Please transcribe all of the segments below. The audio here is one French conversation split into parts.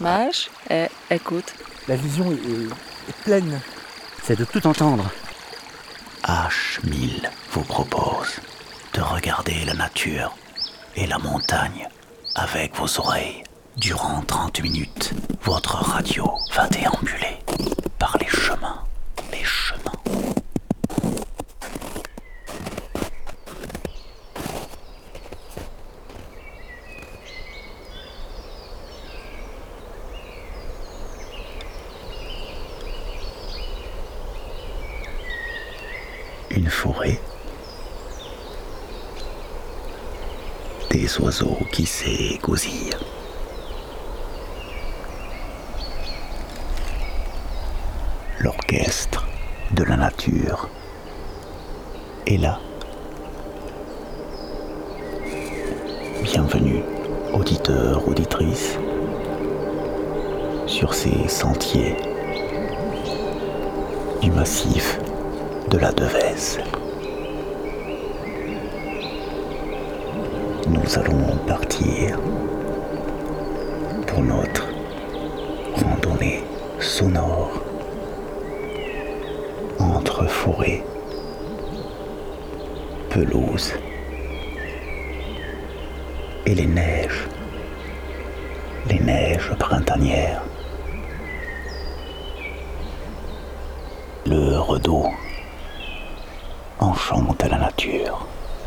Mage et écoute. La vision est pleine. C'est de tout entendre. H1000 vous propose de regarder la nature et la montagne avec vos oreilles. Durant 30 minutes, votre radio va déambuler par les chemins. Une forêt, des oiseaux qui s'égousillent, l'orchestre de la nature est là. Bienvenue, auditeurs, auditrices, sur ces sentiers du massif de la Devèze. Nous allons partir pour notre randonnée sonore entre forêt, pelouse et les neiges printanières. Le redout enchante la nature.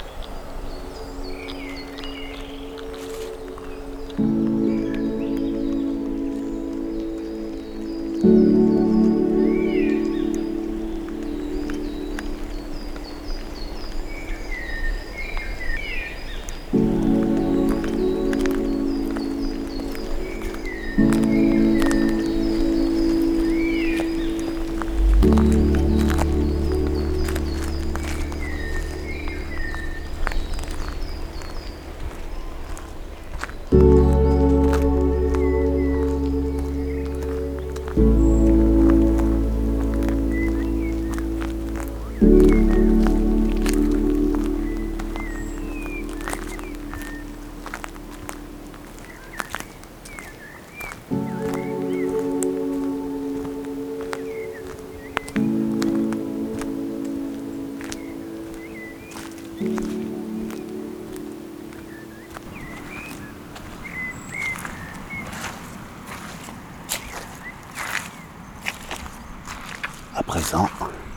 À présent,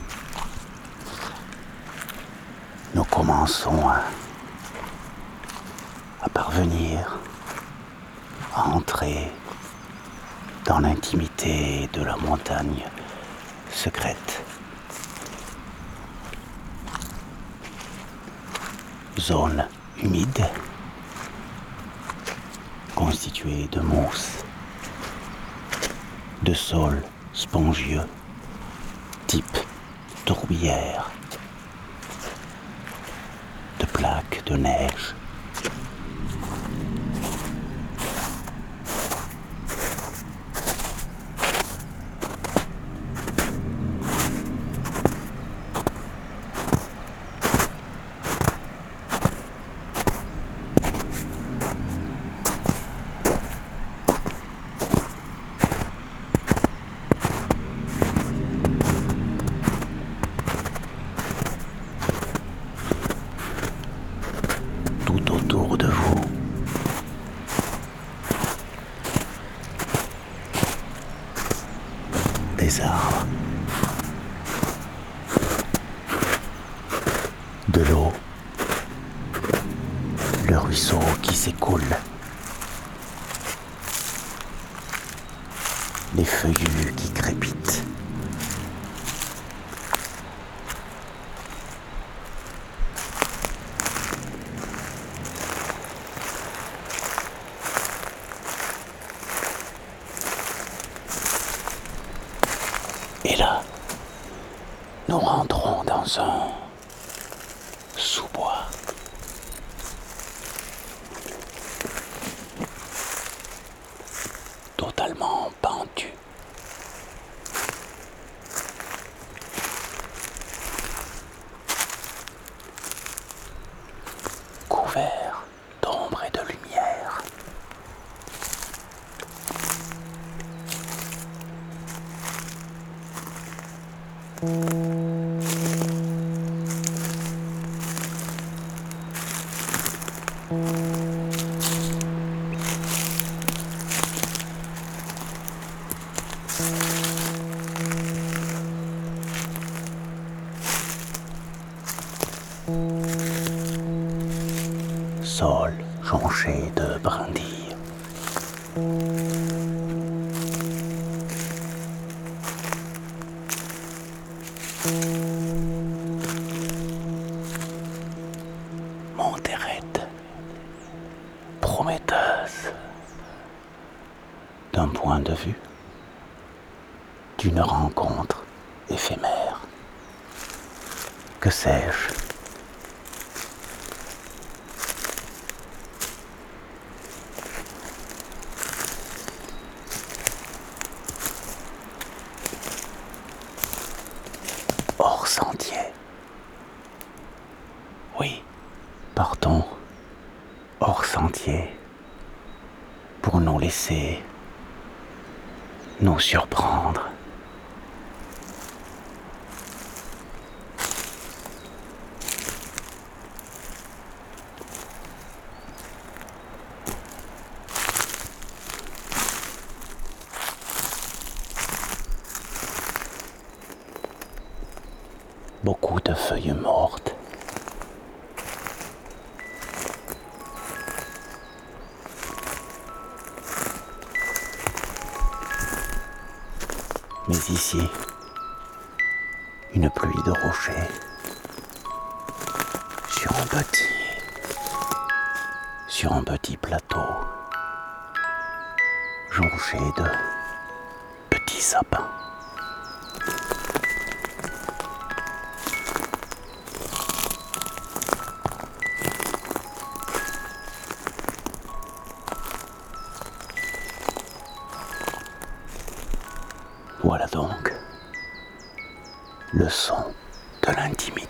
nous commençons à parvenir à entrer dans l'intimité de la montagne secrète. Zone humide, constituée de mousse, de sol spongieux, type tourbière, de plaques de neige. Tout autour de vous, des arbres, de l'eau, le ruisseau qui s'écoule, les feuillus qui crépitent. Et là, nous rentrons dans un sous-bois. Totalement pentu. Couvert d'ombre et de lumière. Sol jonché de brindilles. Montérette, prometteuse, d'un point de vue, d'une rencontre éphémère. Que sais-je? Hors sentier. Oui, partons hors sentier pour nous laisser nous surprendre. Beaucoup de feuilles mortes. Mais ici, une pluie de rochers sur un petit plateau jonché de petits sapins. Voilà donc le son de l'intimité.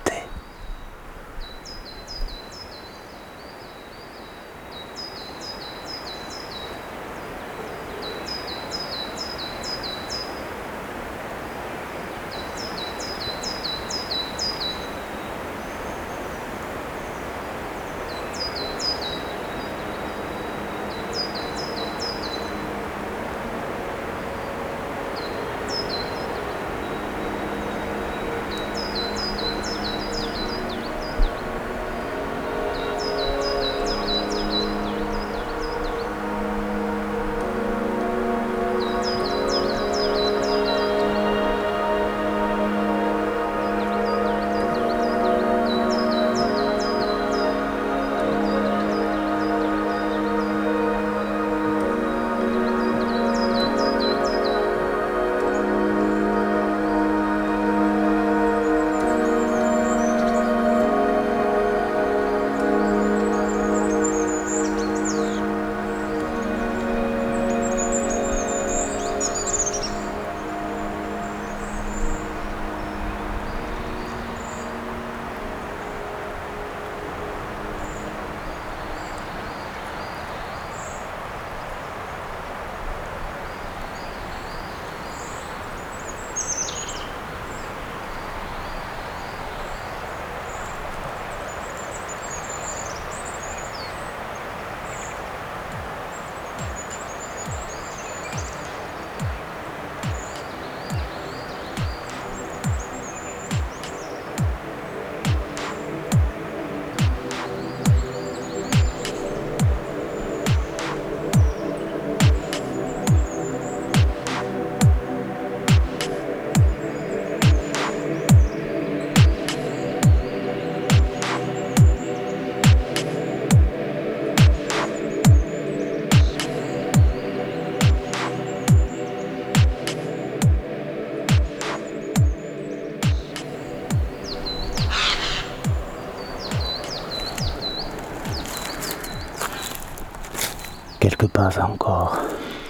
Quelques pas encore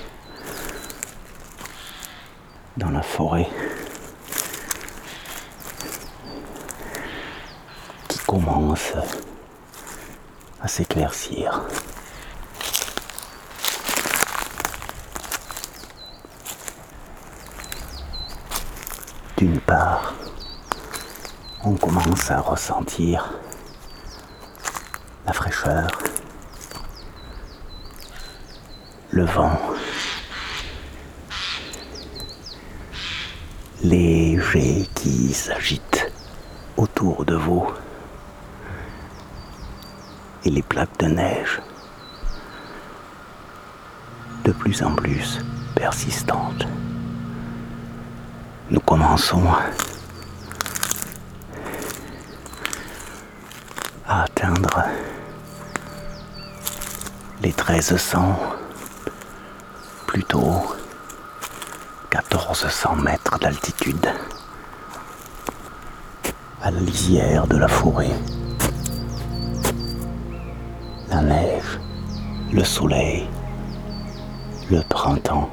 dans la forêt qui commence à s'éclaircir. D'une part, on commence à ressentir la fraîcheur, le vent, léger qui s'agite autour de vous et les plaques de neige de plus en plus persistantes. Nous commençons à atteindre les 1300, plutôt 1400 mètres d'altitude, à la lisière de la forêt. La neige, le soleil, le printemps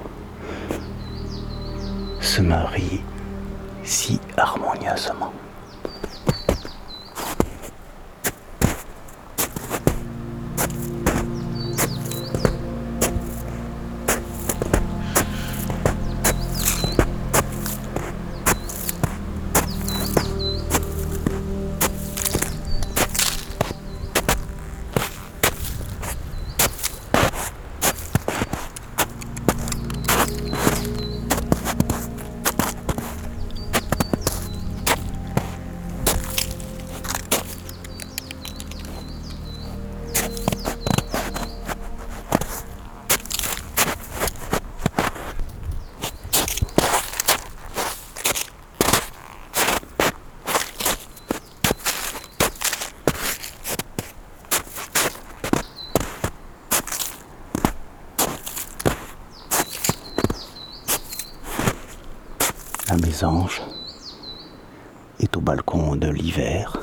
se marient si harmonieusement. La mésange est au balcon de l'hiver.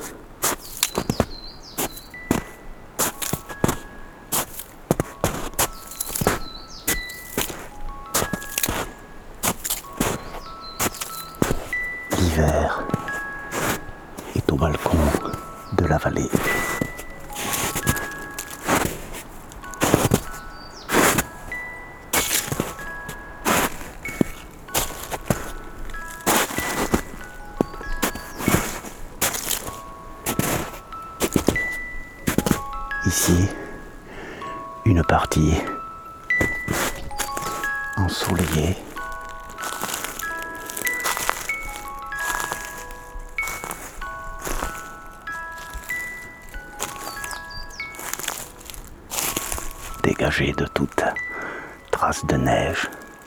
L'hiver est au balcon de la vallée. Ici, une partie ensoleillée. Dégagée de toute trace de neige.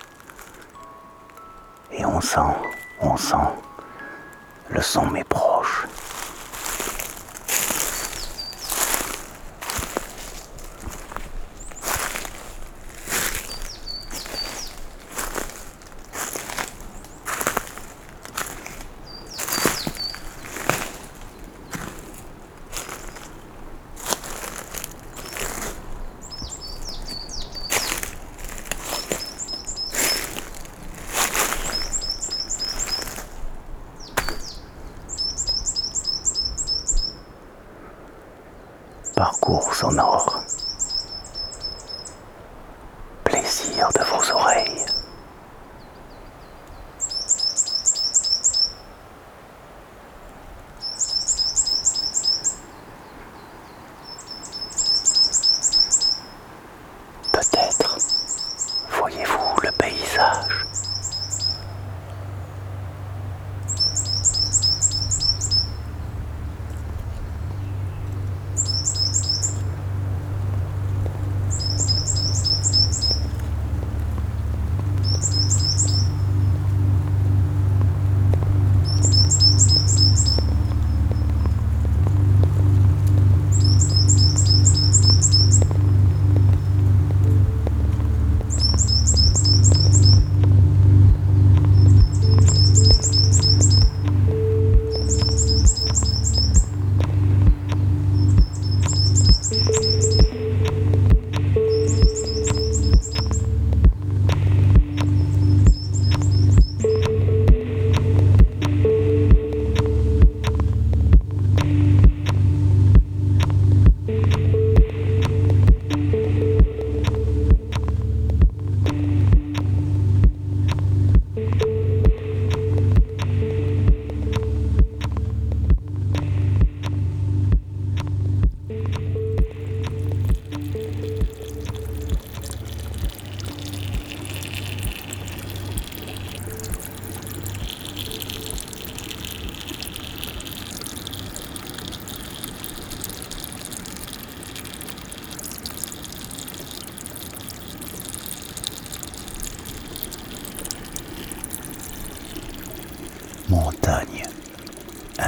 Et on sent, le sommet proche. Parcours sonore. Plaisir de vos oreilles. Peut-être voyez-vous le paysage.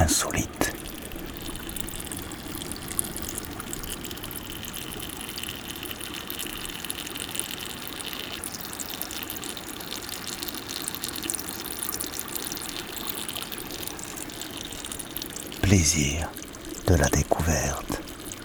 insolite. Plaisir de la découverte.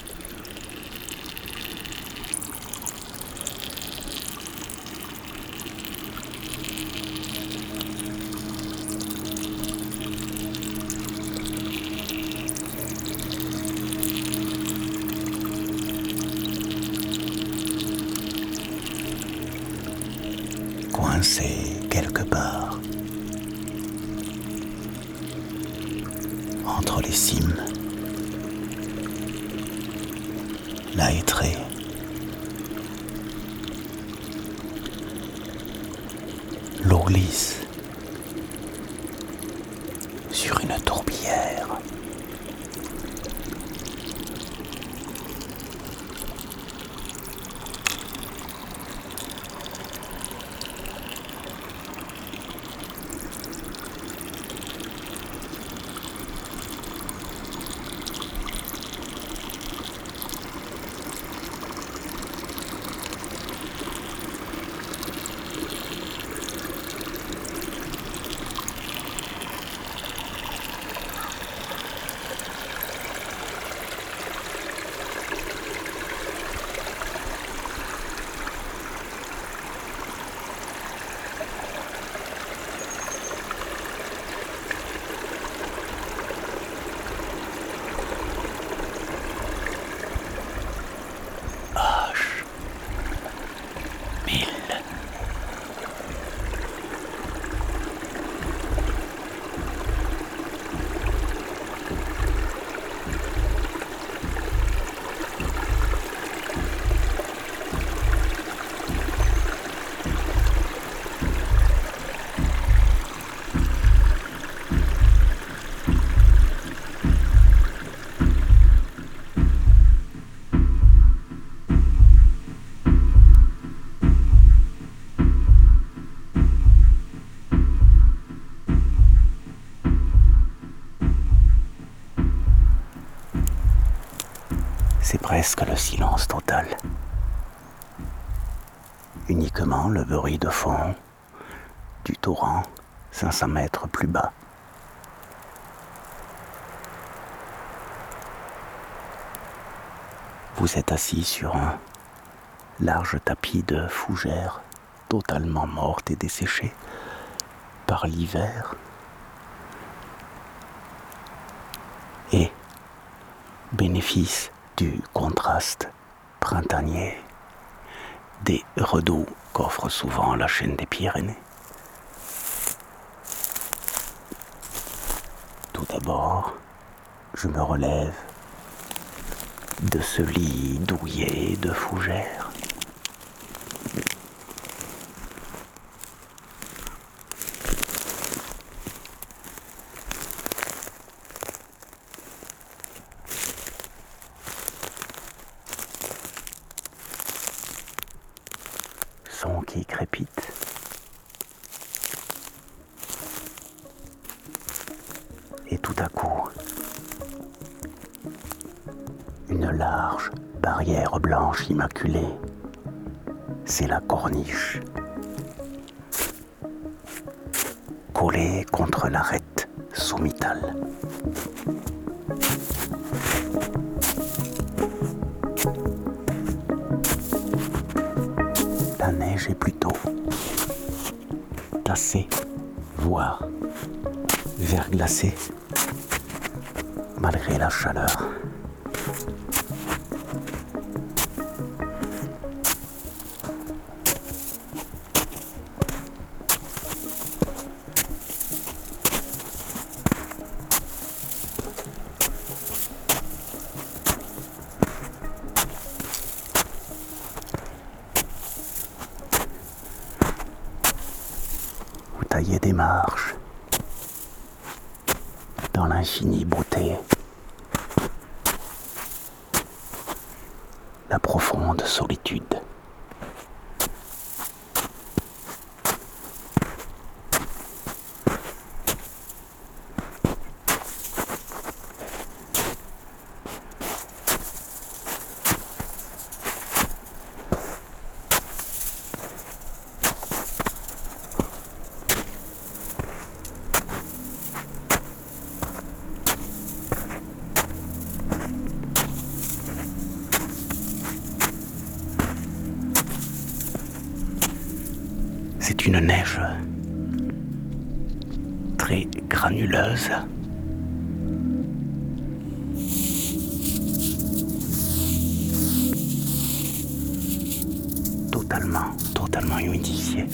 Coincé quelque part entre les cimes, la hêtraie, l'eau glisse sur une tourbière. C'est presque le silence total. Uniquement le bruit de fond du torrent 500 mètres plus bas. Vous êtes assis sur un large tapis de fougères totalement mortes et desséchées par l'hiver. Et bénéfice du contraste printanier des redoux qu'offre souvent la chaîne des Pyrénées. Tout d'abord, je me relève de ce lit douillet de fougères. Son qui crépite. Et tout à coup, une large barrière blanche immaculée. C'est la corniche. Collée contre l'arête sommitale. La neige est plutôt tassée, voire verglacée, malgré la chaleur. Vous taillez des marches dans l'infinie beauté, la profonde solitude. C'est une neige très granuleuse. Totalement humidifiée.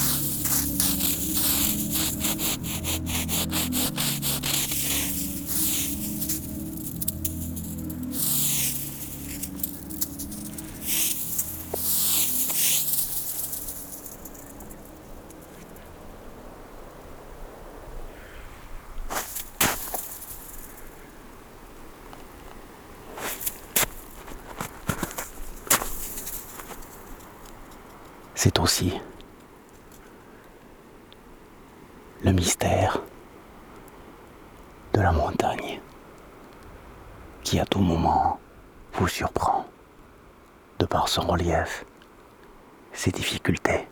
C'est aussi le mystère de la montagne qui à tout moment vous surprend de par son relief, ses difficultés.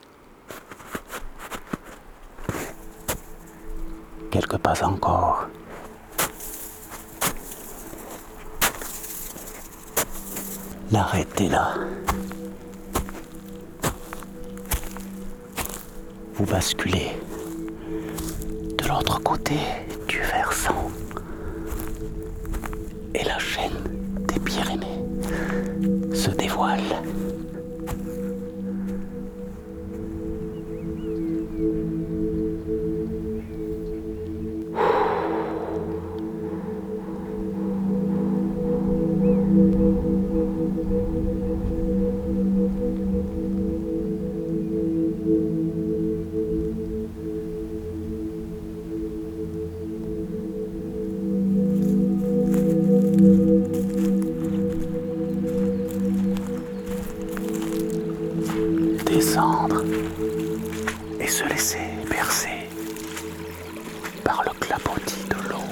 Quelques pas encore. L'arête est là. Vous basculez de l'autre côté du versant et la chaîne des Pyrénées se dévoile. Descendre et se laisser bercer par le clapotis de l'eau.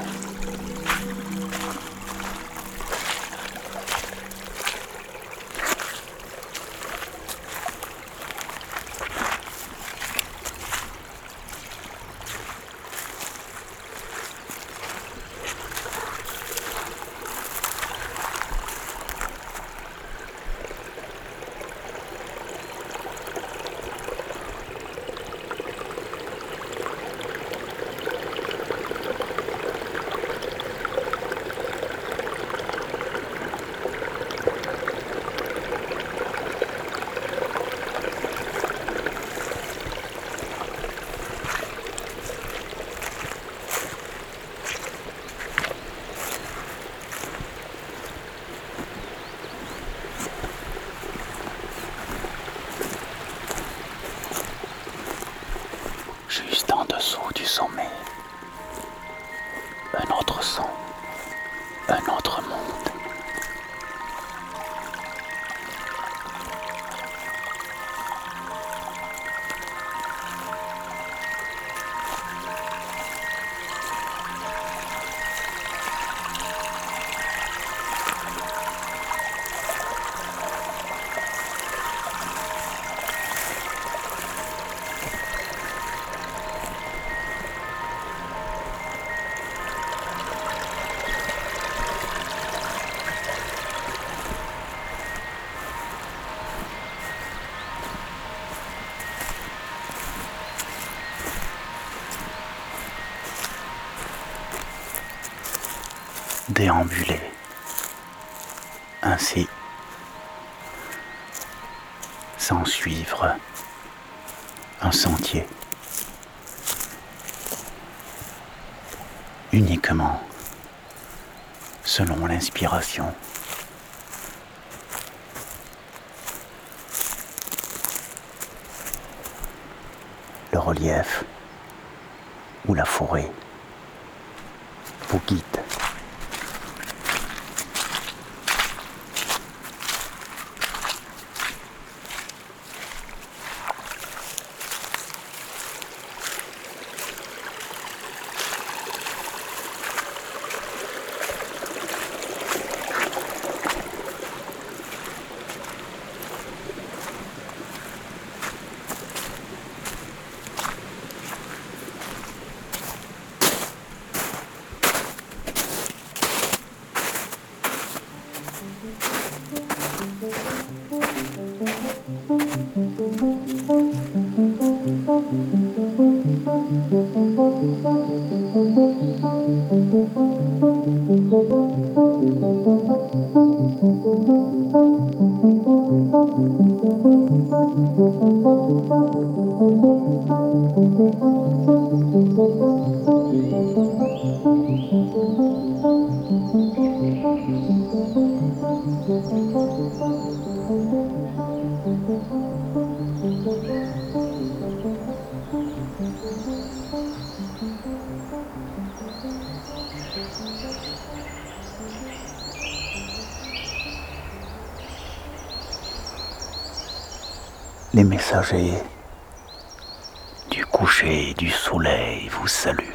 Juste en dessous du sommet, un autre son, un autre monde. Déambuler ainsi, sans suivre un sentier, uniquement selon l'inspiration. Le relief ou la forêt vous guide. Les messagers du coucher du soleil vous saluent.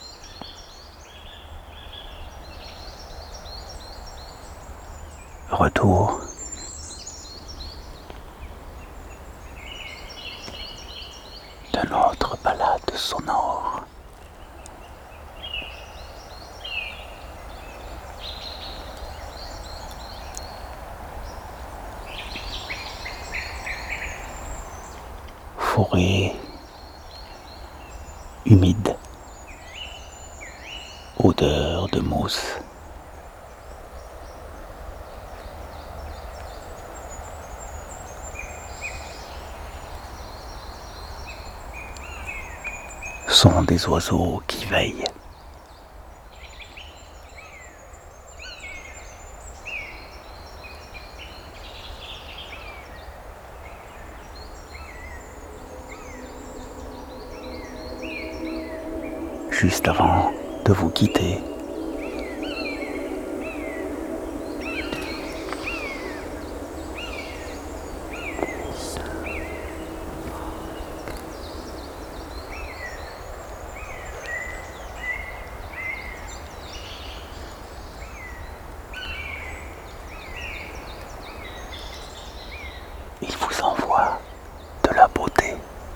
Retour de notre balade sonore. Forêt humide, odeur de mousse. Son des oiseaux qui veillent. Juste avant de vous quitter, il vous envoie de la beauté.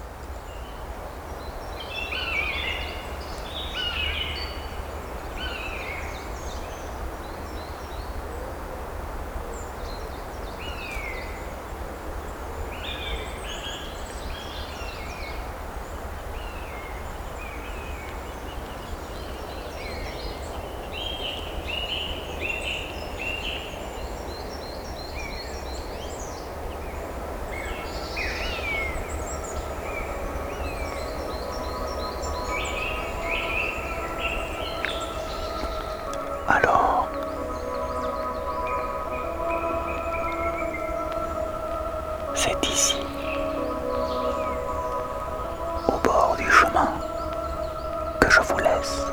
Alors, c'est ici, au bord du chemin, que je vous laisse.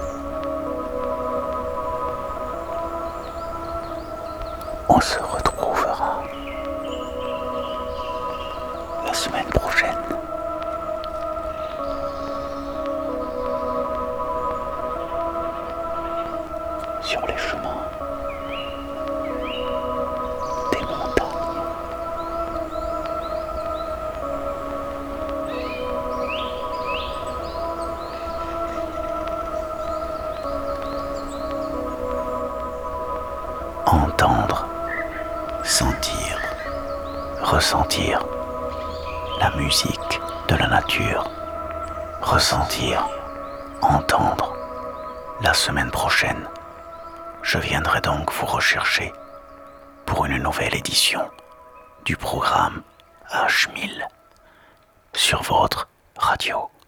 On se retrouvera la semaine prochaine. Sur les chemins des montagnes. Entendre, sentir, ressentir la musique de la nature. Ressentir, entendre. La semaine prochaine, je viendrai donc vous rechercher pour une nouvelle édition du programme H1000 sur votre radio